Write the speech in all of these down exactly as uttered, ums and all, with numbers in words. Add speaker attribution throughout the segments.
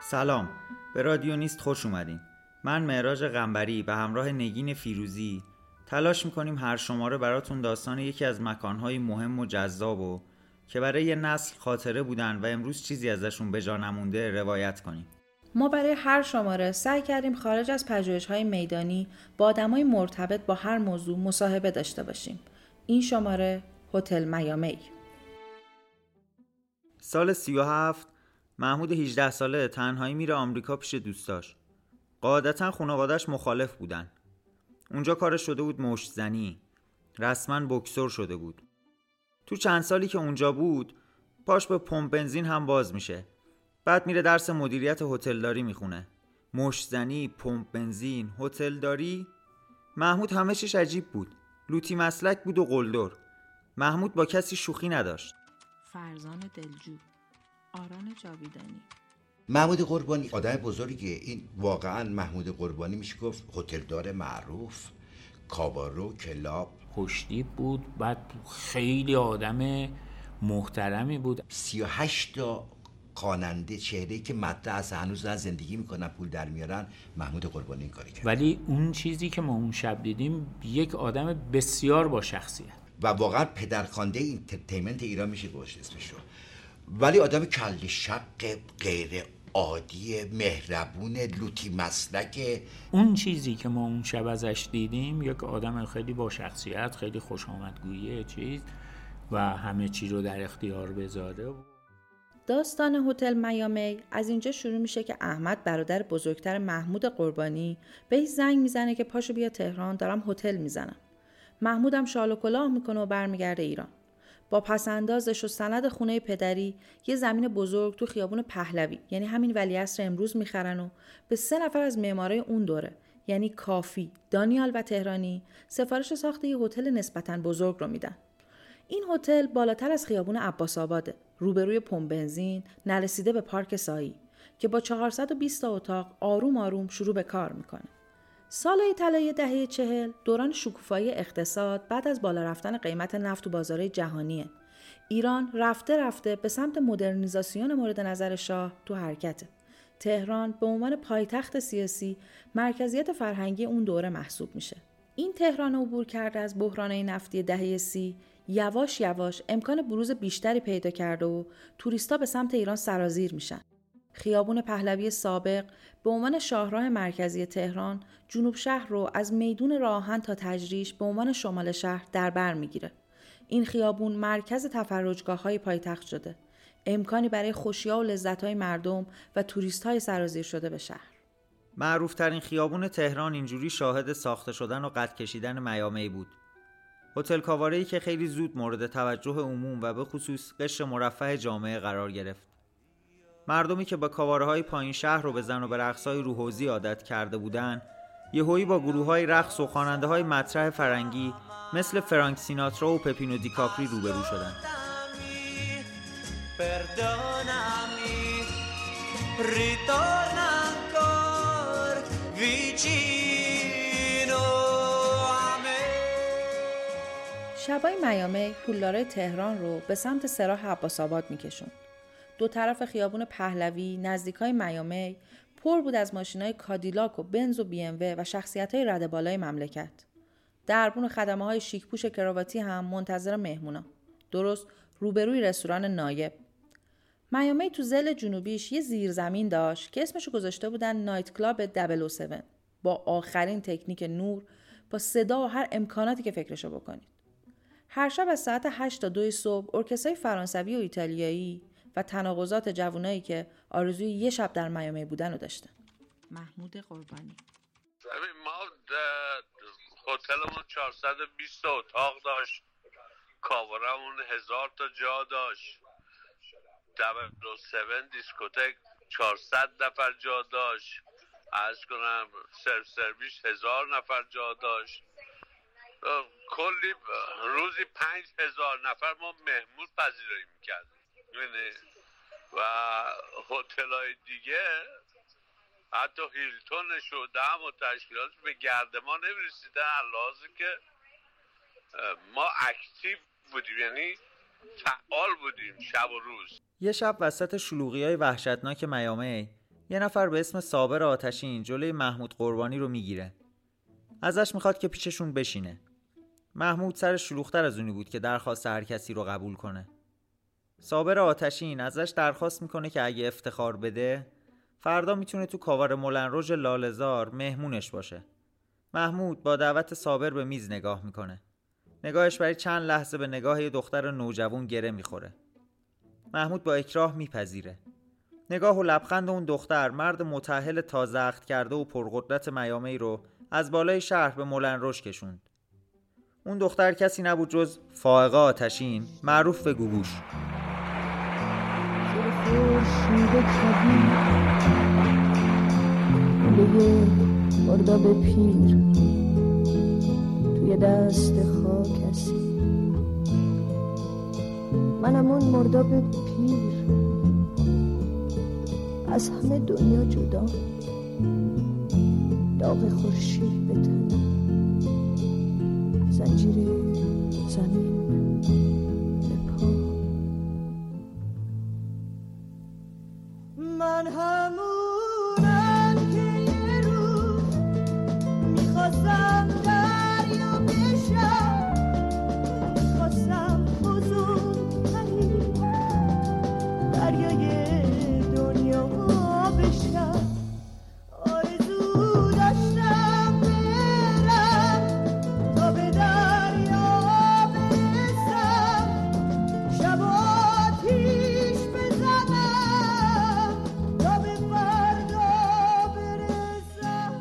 Speaker 1: سلام، به رادیو نیست خوش اومدین. من معراج قنبری به همراه نگین فیروزی تلاش میکنیم هر شماره براتون داستان یکی از مکانهای مهم و جذاب و که برای یه نسل خاطره بودن و امروز چیزی ازشون به جا نمونده روایت کنیم.
Speaker 2: ما برای هر شماره سعی کردیم خارج از پژوهش‌های میدانی با آدمای مرتبط با هر موضوع مصاحبه داشته باشیم. این شماره هتل میامی.
Speaker 1: سال سی و هفت محمود هجده ساله تنهایی میره آمریکا پیش دوستاش. قاعدتا خانواده‌اش مخالف بودن. اونجا کارش شده بود مشت زنی. رسما بوکسور شده بود. تو چند سالی که اونجا بود پاش به پمپ بنزین هم باز میشه. بعد میره درس مدیریت هتلداری میخونه. مشت زنی، پمپ بنزین، هتلداری. محمود همه چیش عجیب بود. لوتی مسلک بود و قلدر. محمود با کسی شوخی نداشت.
Speaker 2: فرزان دلجو، آران جاویدانی.
Speaker 3: محمود قربانی آدم بزرگیه. این واقعا محمود قربانی میشه گفت هتلدار معروف، کابارو، کلاب.
Speaker 4: خوشتیپ بود، بعد خیلی آدم محترمی بود.
Speaker 3: سی و هشت تا خواننده چهره‌ای که مطرح از هنوز دارن زندگی میکنن، پول در میارن، محمود قربانی این کاری کرد.
Speaker 4: ولی اون چیزی که ما اون شب دیدیم، یک آدم بسیار با شخصیت
Speaker 3: و واقعا پدرخوانده اینترتینمنت ایران میشه گذاشت اسمشو. ولی آدم کل شق، غیر عادی، مهربون، لوتی مسلک.
Speaker 4: اون چیزی که ما اون شب ازش دیدیم، یک آدم خیلی با شخصیت، خیلی خوش آمدگویی چیز و همه چی رو در اختیار بذاره.
Speaker 2: داستان هتل میامی از اینجا شروع میشه که احمد برادر بزرگتر محمود قربانی بهش زنگ میزنه که پاشو بیا تهران، دارم هتل میزنم. محمودم شال و کلاه میکنه و برمیگرده ایران. با پسندازش و سند خونه پدری یه زمین بزرگ تو خیابون پهلوی، یعنی همین ولیعصر امروز، میخرن و به سه نفر از معمارای اون دوره، یعنی کافی، دانیال و تهرانی، سفارش ساخت یه هتل نسبتاً بزرگ رو میدن. این هتل بالاتر از خیابون عباس آباده، روبروی پمپ بنزین، نرسیده به پارک سایی که با چهارصد و بیست تا اتاق آروم آروم شروع به کار میکنه. سالهای طلایی دهه چهل دوران شکوفایی اقتصاد بعد از بالا رفتن قیمت نفت تو بازارهای جهانیه. ایران رفته رفته به سمت مدرنیزاسیون مورد نظر شاه تو حرکته. تهران به عنوان پایتخت سیاسی مرکزیت فرهنگی اون دوره محسوب میشه. این تهران عبور کرده از بحرانهای نفتی دهه سی یواش یواش امکان بروز بیشتری پیدا کرده و توریستا به سمت ایران سرازیر میشن. خیابون پهلوی سابق به عنوان شاهراه مرکزی تهران جنوب شهر رو از میدون راه آهن تا تجریش به عنوان شمال شهر در بر میگیره. این خیابون مرکز تفرجگاه‌های پایتخت شده. امکانی برای خوشی‌ها و لذت‌های مردم و توریست‌های سرازیر شده به شهر.
Speaker 1: معروف‌ترین خیابون تهران اینجوری شاهد ساخته شدن و قد کشیدن میامی بود. هتل کاواره‌ای که خیلی زود مورد توجه عموم و به خصوص قشر مرفه جامعه قرار گرفت. مردمی که با کاواره‌های پایین شهر رو بزن و به رقص‌های روحوزی عادت کرده بودن، یهویی با گروه‌های رقص و خواننده‌های مطرح فرنگی مثل فرانک سیناترا و پپینو دیکاپری روبرو شدن.
Speaker 2: شبای میامی پولدارای تهران رو به سمت سراح عباس آباد میکشون. دو طرف خیابون پهلوی نزدیکای میامی پر بود از ماشینای کادیلاک و بنز و بی ام و و شخصیت‌های رده بالای مملکت. دربون خدمه‌های شیک‌پوش کراواتی هم منتظر مهمونا، درست روبروی رستوران نایب. میامی تو ضلع جنوبیش یه زیرزمین داشت که اسمشو گذاشته بودن نایت کلاب صد و هفت، با آخرین تکنیک نور، با صدا و هر امکاناتی که فکرشو بکنید. هر شب از ساعت هشت تا دو صبح ارکسترهای فرانسوی و ایتالیایی و تناقضات جوانایی که آرزوی یه شب در میامی بودن رو داشتن. محمود قربانی.
Speaker 5: ما هتلمون چهارصد و بیست اتاق داشت، کاورمون هزار تا جا داشت، دبل هفت دیسکوتک چهارصد نفر جا داشت، عرض کنم سرو سرویس هزار نفر جا داشت، کلی روزی پنج هزار نفر ما مهمون پذیرایی میکردیم. و هتل‌های دیگه حتی هیلتونش و دم و تشکیلاتش به گرد ما نمیرسیدن، لازم که ما اکتیو بودیم، یعنی فعال بودیم شب و روز.
Speaker 1: یه شب وسط شلوغی‌های وحشتناک میامی یه نفر به اسم صابر آتشین جلوی محمود قربانی رو میگیره. ازش میخواد که پیششون بشینه. محمود سر شلوغ‌تر از اونی بود که درخواست هر کسی رو قبول کنه. صابر آتشین ازش درخواست میکنه که اگه افتخار بده فردا میتونه تو کاوار مولن رژ لاله‌زار مهمونش باشه. محمود با دعوت صابر به میز نگاه میکنه. نگاهش برای چند لحظه به نگاه یه دختر نوجوان گره میخوره. محمود با اکراه میپذیره. نگاه و لبخند اون دختر مرد متأهل تازه عقد کرده و پرقدرت میامی رو از بالای شهر به مولن رژ کشوند. اون دختر کسی نبود جز فائقه آتشین، معروف به گوگوش.
Speaker 6: مرداب پیر توی دست خاکسی، منم اون مرداب پیر از همه دنیا جدا، داغ خورشید به تن، زنجیر زمین به پا. من همونم که یه روز میخواستم دریا بشم، میخواستم بزرگترین دریای دنیا بشم. آرزو داشتم برم تا به دریا برسم، شب آتیش بزنم تا به فردا برسم.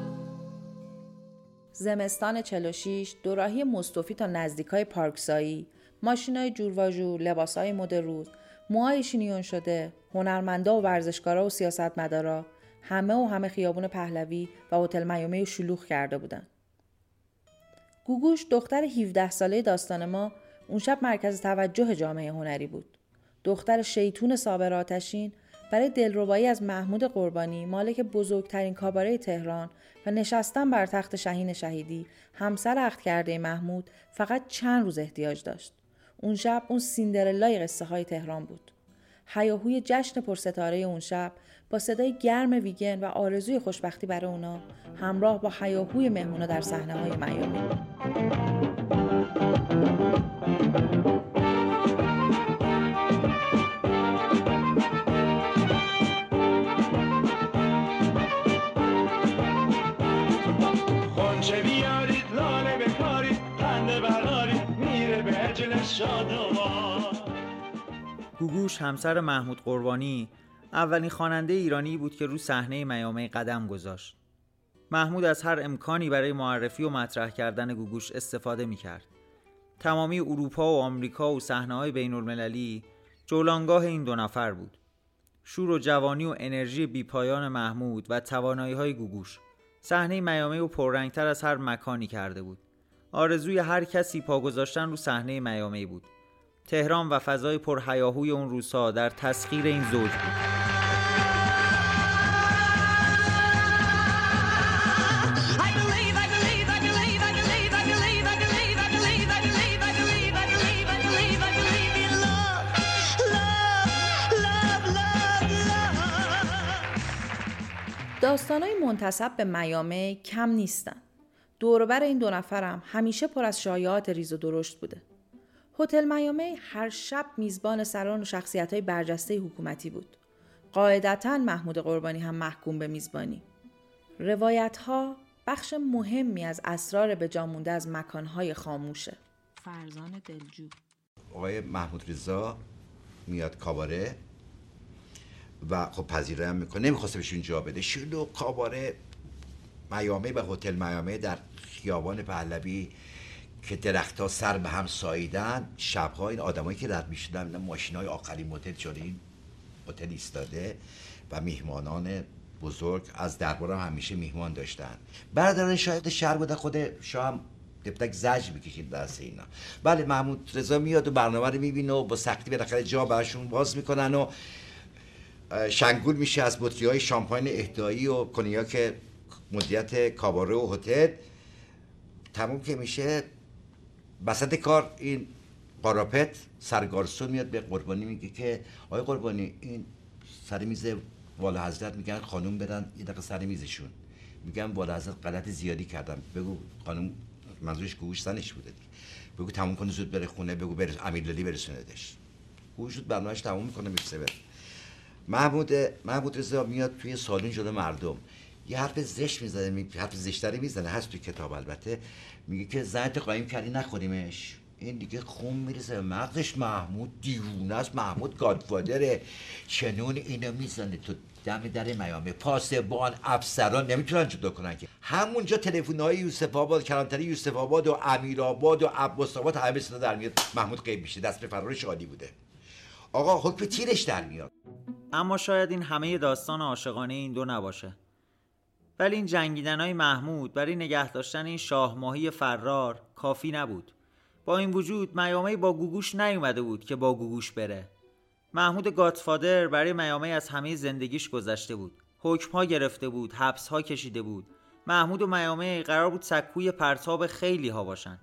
Speaker 2: زمستان چهل و شش دوراهی مصطفی تا نزدیکای پارکسایی، ماشینای جور و جور، لباسای مد روز، موهای شینیون شده، هنرمندا و ورزشکارا و سیاستمدارا، همه و همه خیابون پهلوی و هتل میامی شلوغ کرده بودن. گوگوش دختر هفده ساله داستان ما اون شب مرکز توجه جامعه هنری بود. دختر شیطون صابر آتشین برای دلربایی از محمود قربانی، مالک بزرگترین کاباره تهران و نشستن بر تخت شهین شهیدی، همسر عقد کرده محمود، فقط چند روز احتیاج داشت. اون شب اون سیندرلای قصه های تهران بود. هیاهوی جشن پرستاره اون شب با صدای گرم ویگن و آرزوی خوشبختی برای اونا، همراه با هیاهوی مهمونا در صحنه های میامی.
Speaker 7: خونچه بیارید لاله بکارید خنده برارید میره به عجل شادمان.
Speaker 1: گوگوش همسر محمود قربانی اولین خواننده ایرانی بود که رو صحنه میامی قدم گذاشت. محمود از هر امکانی برای معرفی و مطرح کردن گوگوش استفاده می‌کرد. تمامی اروپا و آمریکا و صحنه‌های بین‌المللی جولانگاه این دو نفر بود. شور و جوانی و انرژی بیپایان محمود و توانایی‌های گوگوش صحنه میامی رو پررنگتر از هر مکانی کرده بود. آرزوی هر کسی پا گذاشتن رو صحنه میامی بود. تهران و فضای پرهیاهوی اون روزها در تسخیر این زوج بود.
Speaker 2: داستانای منتسب به میامی کم نیستن. دور و بر این دو نفرم همیشه پر از شایعات ریز و درشت بوده. هتل میامی هر شب میزبان سران و شخصیت‌های برجسته حکومتی بود. قاعدتاً محمود قربانی هم محکوم به میزبانی. روایت‌ها بخش مهمی از اسرار به جا مونده از مکان‌های خاموشه. فرزان دلجو.
Speaker 3: آقای محمود رضا میاد کاباره و خب پذیرایی هم میکنه، نمیخواسته بهشون جا بده. شلوغ کاباره میامی و هتل میامی در خیابان پهلوی که درخت‌ها سر به هم ساییدن، شب‌ها این آدمایی که رد می‌شدن ماشین‌های آخرین مدل جلوی این هتل ایستاده و میهمانان بزرگ از دربار هم همیشه میهمان داشتن. برادران شاهد شهر بودن، خود شاه هم دپتک زج می‌کشید دست اینا. بله محمود رضا میاد و برنامه رو می‌بینه و با سختی بالاخره جا براشون باز می‌کنن و شنگول میشه از بطری‌های شامپاین اهدایی و کنیاک مدیریت کاباره و هتل. تموم که میشه وسط کار این قراپت سرگارسون میاد به قربانی میگه که آقای قربانی این سر میز والا حضرت میگن خانم برن یه دقیقه سر میزشون، میگن والا حضرت غلط زیادی کردم. بگو خانم، منظورش گوش زنش بوده دیگه، بگو تموم کنه زود بره خونه، بگو بر امیرعلی برسوندش. گوش شد برنامه‌اش تموم میکنه میرسه بره. محمود محمود رضا میاد توی سالن جلو مردم یه حرف زشت میزنه، می... حرف زشتری میزنه، هست توی کتاب البته، میگه که زنت قایم کردی نخوریمش. این دیگه خون میرسه به مغزش. محمود دیوونه است، محمود گادفادره، چنون اینو میزنه تو دم در میامه. پاسبان، افسران نمیتونن جدا کنن که. همونجا تلفن‌های یوسف آباد، کلانتری یوسف آباد و امیرآباد و عباس آباد همه صدا در میاد. محمود غیب میشه، دست به فرارش عالی بوده. آقا حکم تیرش در میاد.
Speaker 1: اما شاید این همه داستان عاشقانه این دو نباشه. ولی این جنگیدن‌های محمود برای نگه داشتن این شاه ماهی فرار کافی نبود. با این وجود میامی با گوگوش نیومده بود که با گوگوش بره. محمود گادفادر برای میامی از همه زندگیش گذشته بود. حکم‌ها گرفته بود، حبس‌ها کشیده بود. محمود و میامی قرار بود سکوی پرتاب خیلی ها باشن.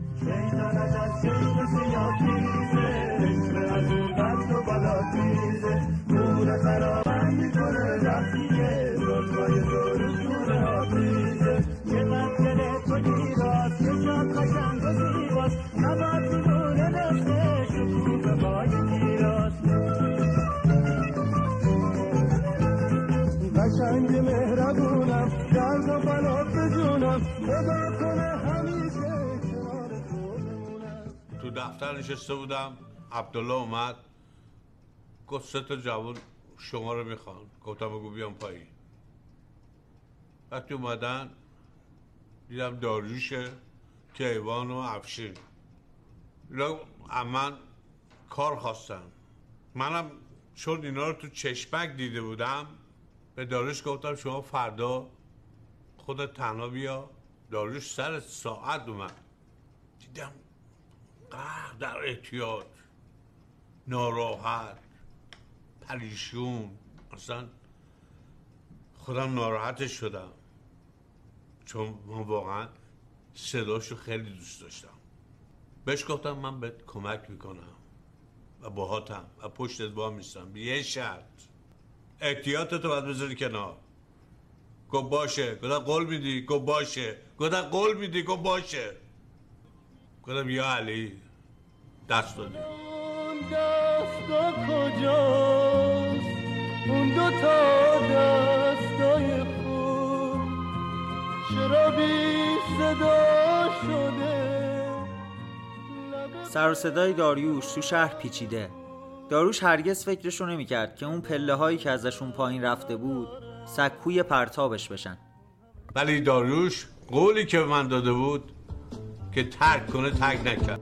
Speaker 5: تو دفتر نشسته بودم، عبدالله اومد گفت سه تا جوان شما رو میخوان. گفتم بگو بیام پایین. وقتی اومدن دیدم داریوشه، کیوان و افشین. اینا من کار خواستن. منم چون اینا رو تو چشمک دیده بودم به داریوش گفتم شما فردا خودت تنها بیا. داریوش سر ساعت اومد. دیدم غرق در احتیاط، ناراحت، پریشون. اصلا خودم ناراحتش شدم چون من واقعا صداشو خیلی دوست داشتم. بهش گفتم من بهت کمک میکنم و باهاتم و پشتت با میستم، یه شرط، احتیاطتو باید بذاری کنار. گفت باشه. گفتم قول میدی؟ گفت باشه. گفتم قول میدی؟ گفت باشه. گفتم یا علی دست دادی.
Speaker 6: اون دستا کجاست؟ اون دو تا دستای خود چرا بی صدا شده؟
Speaker 1: سر و صدای داریوش تو شهر پیچیده. داریوش هرگز فکرشو نمی‌کرد که اون پله هایی که ازشون پایین رفته بود سکوی پرتابش بشن.
Speaker 5: ولی داریوش قولی که به من داده بود که ترک کنه ترک نکرد.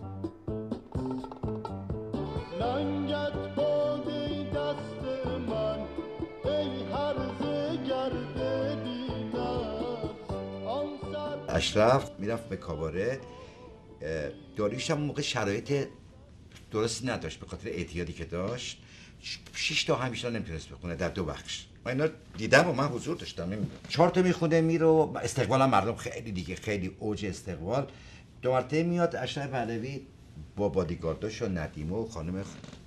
Speaker 6: لنگت باده دست من ای هرزه گرد دینست آن سر.
Speaker 3: اشرف میرفت به کاباره. داریوش هم موقع شرایط درستی نداشت به خاطر اعتیادی که داشت. شش تا همیشه نمیتونست بخونه در دو بخش. من اینا دیدم و من حضور داشتم. نمیدونم چهار تا میخونه میره و استقبال هم مردم خیلی دیگه، خیلی اوج استقبال. دو مرتبه میاد اشرف پهلوی با بادیگارداش و ندیمه و خانم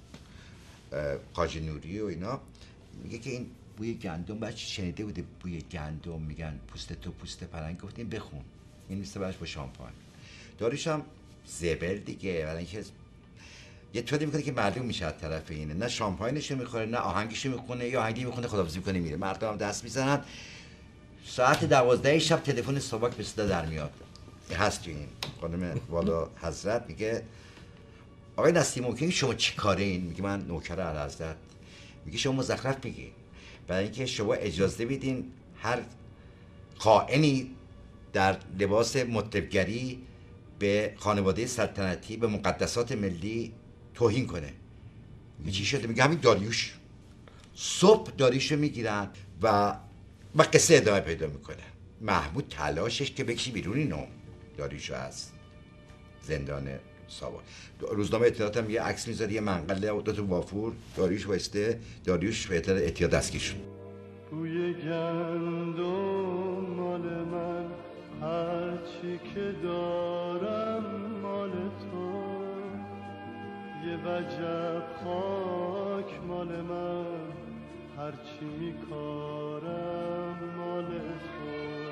Speaker 3: قاجی نوری و اینا، میگه که این بوی گندم بچه شنیده بوده بوی گندم، میگن پوست تو پوست پلنگ. گفتیم بخون. این میسته برش با شامپان. داریوش هم زبل دیگه، برای اینکه یه طوری میکنه که معلوم میشه از طرف اینه، نه شامپاینشو میخوره نه آهنگشو میخونه، یا آهنگی میخونه خداحافظی میکنه میره. مردم هم دست میزنن. ساعت دوازده شب تلفن صبح به صدا در میاد. هست تو این خانم والا حضرت میگه آقای نسیم‌الدین شما چی کاره این؟ میگه من نوکر اعلیحضرت. میگه شما مزخرف میگی، برای اینکه شما اجازه بدین هر خائنی در لباس مطربگری به خانواده سلطنتی، به مقدسات ملی توهین کنه. میگه چی شده؟ میگه همین داریوش. صبح داریوشو میگیرن و و قصه ادامه پیدا میکنه. محمود تلاشش که بکشی بیرون اینو داریوشو از زندان ساواک. روزنامه اطلاعات هم یه عکس میذاره، یه منقله دو تا وافور، داریوش واسطه، داریوش به اطلاع احتیاط دستگیر شد.
Speaker 6: بوی گندم مال من، هرچی که دارم مال تو، یه وجب خاک مال من، هرچی میکارم مال تو،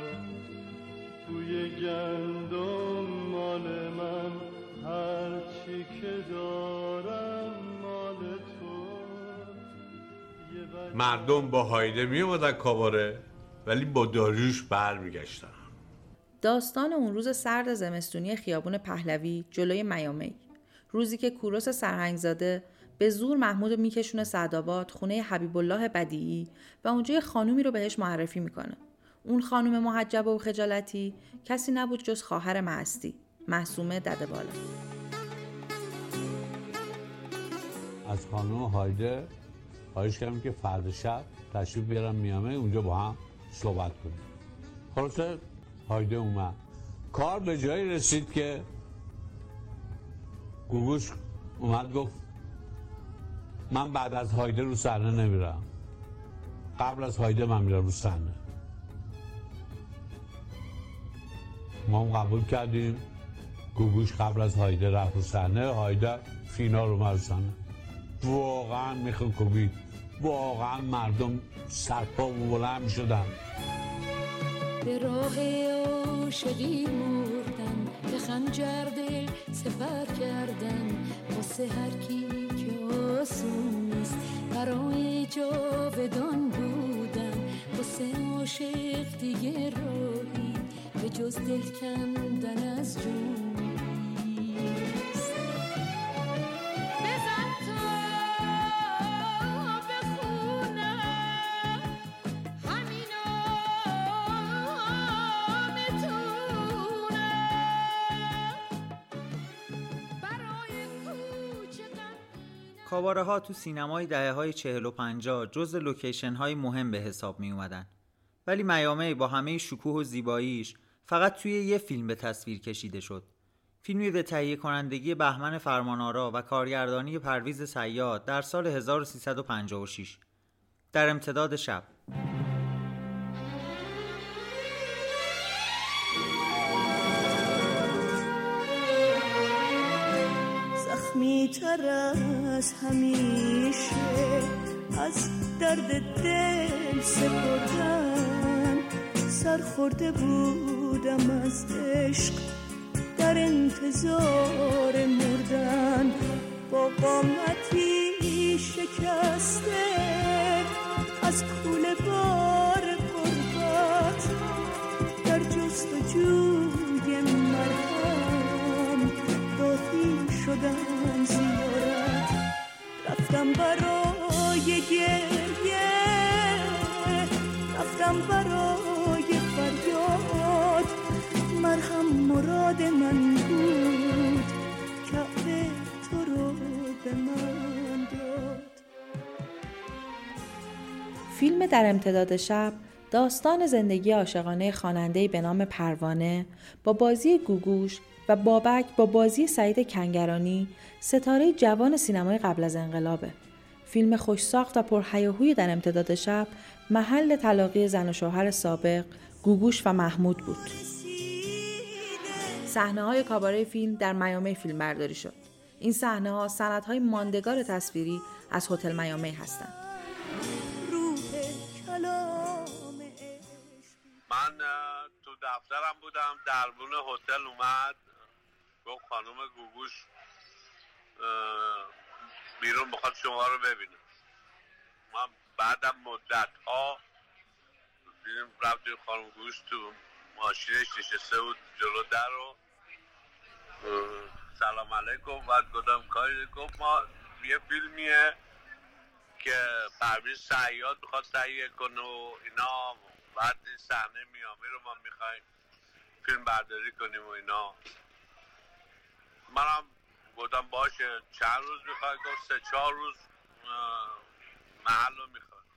Speaker 6: بوی گندم مال من، هرچی که دارم مال تو.
Speaker 5: مردم با هایده میومدن کاباره ولی با داریوش بر میگشتن.
Speaker 2: داستان اون روز سرد زمستونی خیابون پهلوی جلوی میامی، روزی که کوروش سرهنگزاده به زور محمود میکشونه سعدآباد خونه حبیب الله بدیعی و اونجا یه خانومی رو بهش معرفی میکنه. اون خانم محجبه و خجالتی کسی نبود جز خواهر معستی، معصومه دده‌بالا.
Speaker 8: از خانم هایده خواهش کردم که فردا شب تشریف بیارم میامه، اونجا با هم صحبت کنیم. خلاصه هایده اومد. کار به جایی رسید که گوگوش اومد گفت من بعد از هایده رو صحنه نمیرم، قبل از هایده من میرم رو صحنه. ما هم قبول کردیم. گوگوش قبل از هایده رفت رو صحنه، هایده فینال رو رو صحنه. واقعا میخواد کوبید، واقعا مردم سرپا و بلند میشدن.
Speaker 9: به راه عاشقی مردن، به خنجر دل سپر کردن، واسه هر کی که آسون نیست برای جاودان بودن، واسه عاشق دیگه راهی به جز دل کندن از جون.
Speaker 1: کاباره ها تو سینمای دهه های چهل و پنجاه جز لوکیشن های مهم به حساب می اومدن. ولی میامی با همه شکوه و زیباییش فقط توی یه فیلم به تصویر کشیده شد. فیلمی به تهیه کنندگی بهمن فرمانآرا و کارگردانی پرویز صیاد در سال هزار و سیصد و پنجاه و شش. در امتداد شب.
Speaker 10: زخمی تر از همیشه از درد دل سپردن، سرخورده بودم از عشق در انتظار مردن، با قامتی شکسته از کوله بار غربت در جستجوی مرهم راهی شدم زیارت، رفتم برای گریه، رفتم برای فریاد، مرهم مراد من بود، کعبه تو رو به من داد.
Speaker 2: فیلم در امتداد شب داستان زندگی عاشقانه خواننده‌ای به نام پروانه با بازی گوگوش و بابک با بازی سعید کنگرانی، ستاره جوان سینمای قبل از انقلابه. فیلم خوش‌ساخت و پرهیاهوی در امتداد شب محل تلاقی زن و شوهر سابق گوگوش و محمود بود. صحنه‌های کاباره فیلم در میامی فیلم برداری شد. این صحنه‌ها سندهای ماندگار تصویری از هتل میامی هستند.
Speaker 5: من تو دفترم بودم، دربون هتل اومد گفت خانم گوگوش بیرون بخواد شما رو ببینه. من بعدم مدت ها دیدیم رفتیم خانم گوگوش تو ماشینش نشسته بود جلو در رو سلام علیکم، بعد گفتم کاری، گفت ما یه فیلمیه که پرویز صیاد میخواد تهیه کنه و اینا، بعد این صحنه میامی رو ما میخوایم فیلم برداری کنیم و اینا. منم گفتم باشه چند روز میخوای؟ گفت سه چهار روز محل رو میخواد.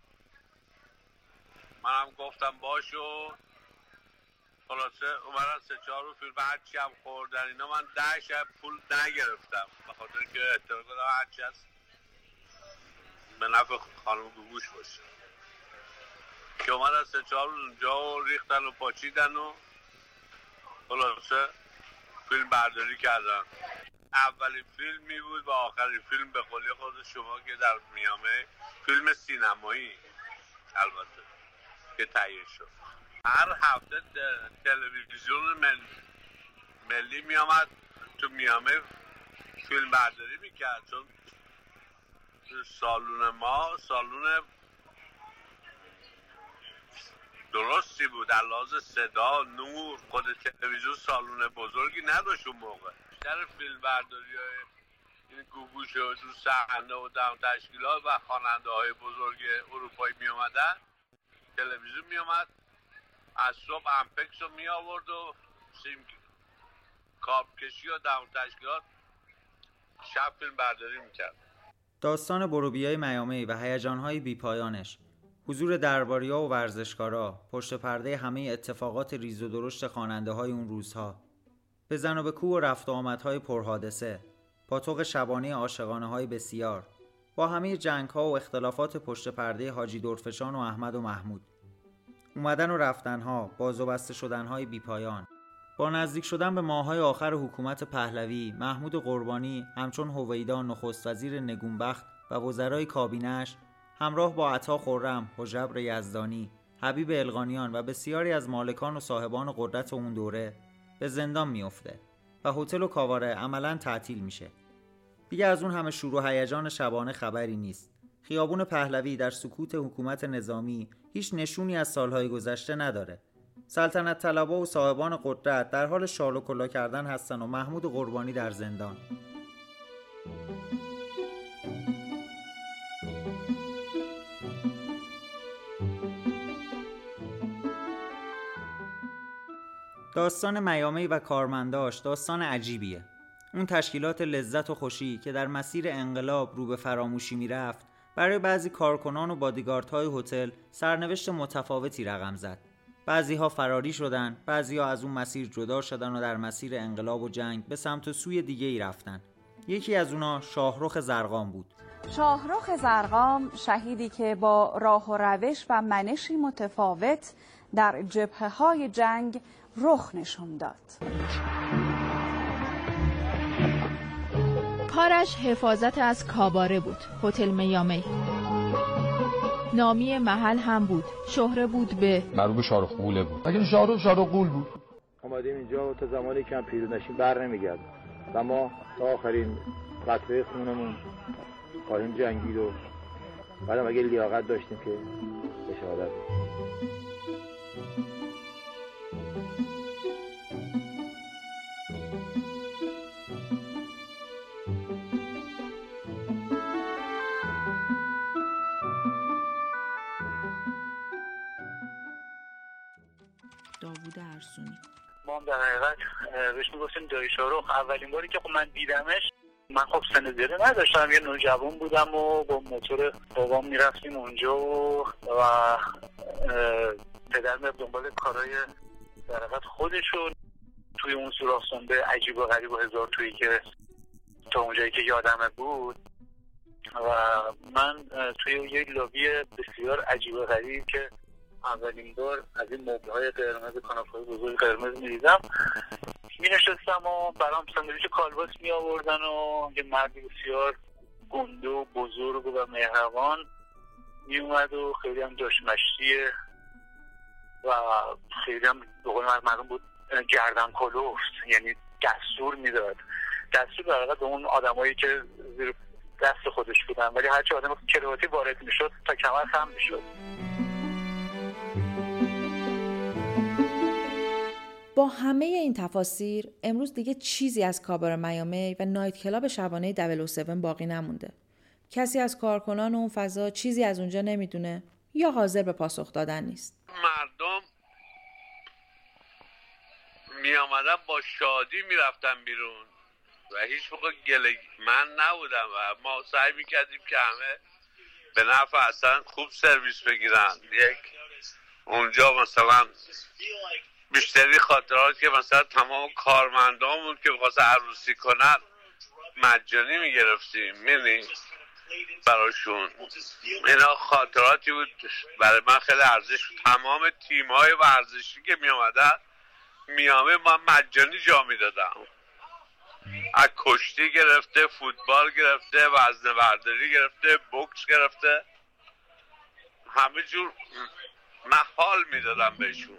Speaker 5: منم گفتم باشه و خلاصه اومدن سه چهار روز فیلم هرچی هم خوردن اینا، من ده شب پول نگرفتم بخاطر که احتمال کنم هرچی هست به نفع خانم گوگوش باشه. که اومدن سه چهار روز اونجا و ریختن و پاچیدن و خلاصه فیلم برداری کردن. اولین فیلمی بود و آخرین فیلم به قولی خود شما که در میامه فیلم سینمایی البته که تهیه شد. هر هفته تلویزیون مل... ملی می آمد تو میامه فیلم برداری میکرد، چون سالون ما سالون درستی بود در لحاظ صدا، نور. خود تلویزیون سالون بزرگی نداشت اون موقع. بیشتر فیلم برداری های این گوگوش و دو صحنه و دم تشکیلات و خواننده های بزرگ اروپایی می اومدن، تلویزیون می اومد از صبح امپکس رو می آورد و سیم کابکشی و دم تشکیلات شب فیلم برداری می کرد.
Speaker 1: داستان بروبیای میامی و هیجان‌های بی‌پایانش، حضور درباریا و ورزشکارا، پشت پرده همه اتفاقات ریز و درشت خواننده‌های اون روزها، بزن و بکوب و رفت و آمدهای پرحادثه، پاتوق شبانه عاشقانه‌های بسیار، با همه جنگ‌ها و اختلافات پشت پرده حاجی درفشان و احمد و محمود، اومدن و رفتن‌ها، باز و بسته شدن‌های بی‌پایان. با نزدیک شدن به ماه‌های آخر حکومت پهلوی، محمود قربانی همچون هویدا نخست وزیر نگونبخت و وزرای کابینه‌اش همراه با عطا خرم، هژبر یزدانی، حبیب القانیان و بسیاری از مالکان و صاحبان قدرت اون دوره به زندان میفته و هتل و کاواره عملاً تعطیل میشه. دیگه از اون همه شور و هیجان شبانه خبری نیست. خیابون پهلوی در سکوت حکومت نظامی هیچ نشونی از سالهای گذشته نداره. سلطنت طلبا و صاحبان قدرت در حال شال و کلا کردن هستن و محمود قربانی در زندان. داستان میامی و کارمنداش داستان عجیبیه. اون تشکیلات لذت و خوشی که در مسیر انقلاب رو به فراموشی میرفت، برای بعضی کارکنان و بادیگاردهای هتل سرنوشت متفاوتی رقم زد. بعضی‌ها فراری شدن، بعضی‌ها از اون مسیر جدا شدن و در مسیر انقلاب و جنگ به سمت و سوی دیگه‌ای رفتن. یکی از اونا شاهرخ زرقام بود.
Speaker 11: شاهرخ زرقام شهیدی که با راه و روش و منشی متفاوت در جبهه‌های جنگ رخ نشون داد.
Speaker 12: کارش حفاظت از کاباره بود، هتل میامی. نامی محل هم بود، شهره بود به
Speaker 13: مربوط شاهرخ قوله بود. اگه شاهرخ شاهرخ قول بود.
Speaker 14: اومدیم اینجا تا زمانی که هم پیروز نشیم بر نمیگرد و ما تا آخرین قطره خونمون خواهیم جنگید و بعدم اگه لیاقت داشتیم که به شهادت.
Speaker 2: داوود ارسونی.
Speaker 15: ما هم در حقیقت بهش میگفتیم دایی شاهرخ. اولین باری که خب من دیدمش، من خب سن زیاده نداشتم، یه نوجوان بودم و با موتور بابام میرفتیم اونجا و, و پدر میرفت دنبال کارهای در حقیقت خودشون توی اون سوراخ سنبه عجیب و غریب و هزار تویی که تا اونجایی که یادمه بود. و من توی یه لابی بسیار عجیب و غریب که اولین بار از این مبلهای قرمز، کاناپه‌های بزرگ قرمز می‌دیدم، می‌نشستم و برام ساندویچ کالباس می‌آوردن و یه مرد بسیار گنده و بزرگ و مهربان میومد و خیلی هم داشت مشتیه و خیلی هم به قول مردم بود گردن کلفت، یعنی دستور میداد. دستور در واقع به اون آدمایی که زیر دست خودش بودن، ولی هرچی آدم کرواتی وارد میشد تا کمر خم میشد.
Speaker 2: با همه این تفاسیر امروز دیگه چیزی از کاباره میامی و نایت کلاب شبانه صفر صفر هفت باقی نمونده. کسی از کارکنان اون فضا چیزی از اونجا نمیدونه یا حاضر به پاسخ دادن نیست.
Speaker 5: مردم می آمدن با شادی می رفتن بیرون و هیچ موقع گله من نبودم و ما سعی می کردیم که همه به نفع اصلا خوب سرویس بگیرن. یک اونجا مثلا بیشتری خاطرات که مثلا تمام کارمندامون که می‌خواستن عروسی کنن مجانی میگرفتیم، می‌بینی براشون. اینا خاطراتی بود برای من خیلی ارزش بود. تمام تیم‌های ورزشی که می‌آمدن میامه من مجانی جا میدادم، از کشتی گرفته، فوتبال گرفته، وزنه برداری گرفته، بوکس گرفته همه جور محال میدادم بهشون.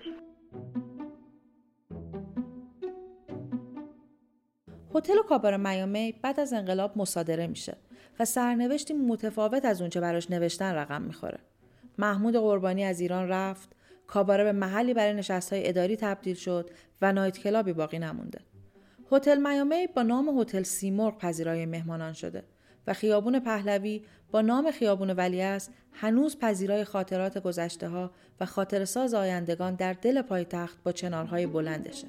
Speaker 2: هتل و کاباره میامی بعد از انقلاب مصادره میشه و سرنوشتی متفاوت از اونچه براش نوشتن رقم میخوره. محمود قربانی از ایران رفت، کاباره به محلی برای نشست‌های اداری تبدیل شد و نایت کلابی باقی نمونده. هتل میامی با نام هتل سیمرغ پذیرای مهمانان شده و خیابون پهلوی با نام خیابون ولیعصر هنوز پذیرای خاطرات گذشته‌ها و خاطرساز آیندگان در دل پایتخت با چنارهای بلندشه.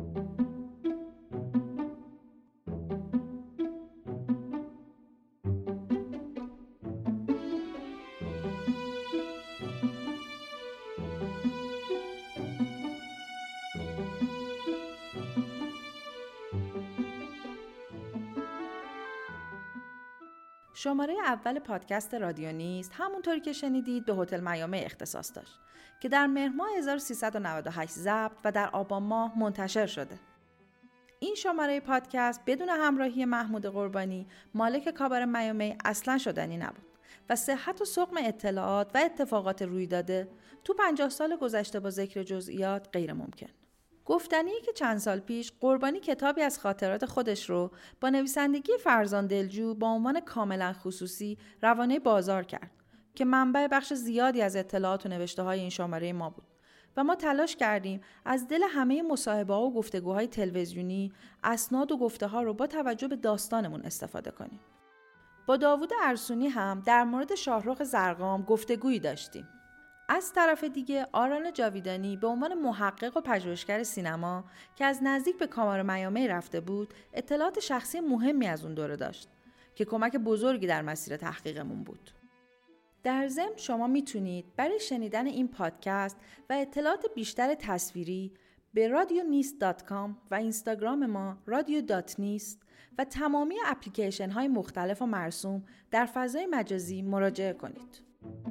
Speaker 2: شماره اول پادکست رادیو نیست همونطوری که شنیدید به هتل میامی اختصاص داشت که در مهر ماه هزار و سیصد و نود و هشت ضبط و در آبان ماه منتشر شده. این شماره پادکست بدون همراهی محمود قربانی مالک کاباره میامی اصلا شدنی نبود و صحت و سقم اطلاعات و اتفاقات روی داده تو پنجاه سال گذشته با ذکر جزئیات غیر ممکن. گفتنیه که چند سال پیش قربانی کتابی از خاطرات خودش رو با نویسندگی فرزان دلجو با عنوان کاملا خصوصی روانه بازار کرد که منبع بخش زیادی از اطلاعات و نوشته‌های این شماره ما بود و ما تلاش کردیم از دل همه مصاحبه‌ها و گفتگوهای تلویزیونی اسناد و گفته‌ها رو با توجه به داستانمون استفاده کنیم. با داوود ارسونی هم در مورد شاهرخ زرقام گفتگویی داشتیم. از طرف دیگه آران جاویدانی به عنوان محقق و پژوهشگر سینما که از نزدیک به کاباره میامی رفته بود اطلاعات شخصی مهمی از اون دوره داشت که کمک بزرگی در مسیر تحقیقمون بود. در ضمن شما میتونید برای شنیدن این پادکست و اطلاعات بیشتر تصویری به رادیو نیست دات کام و اینستاگرام ما رادیو دات نیست و تمامی اپلیکیشن های مختلف و مرسوم در فضای مجازی مراجعه کنید.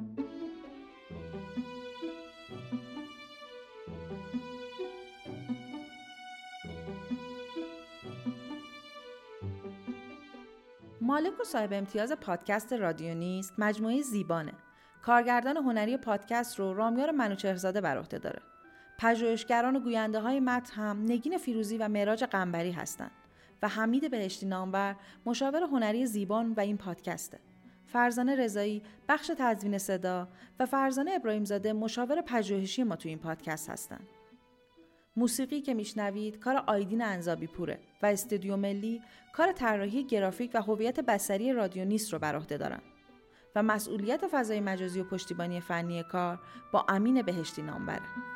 Speaker 2: مالک و صاحب امتیاز پادکست رادیو نیست مجموعه زیبانه. کارگردان هنری پادکست رو رامیار منوچهرزاده بر عهده داره. پژوهشگران و گوینده های متن هم نگین فیروزی و معراج قنبری هستند و حمید بهشتی نامور مشاور هنری زیبان و این پادکسته. فرزانه رضایی بخش تدوین صدا و فرزانه ابراهیمزاده مشاور پژوهشی ما تو این پادکست هستند. موسیقی که میشنوید کار آیدین انزابی پوره و استودیو ملی کار طراحی گرافیک و هویت بصری رادیو نیست رو بر عهده دارن و مسئولیت فضای مجازی و پشتیبانی فنی کار با امین بهشتی نامبره.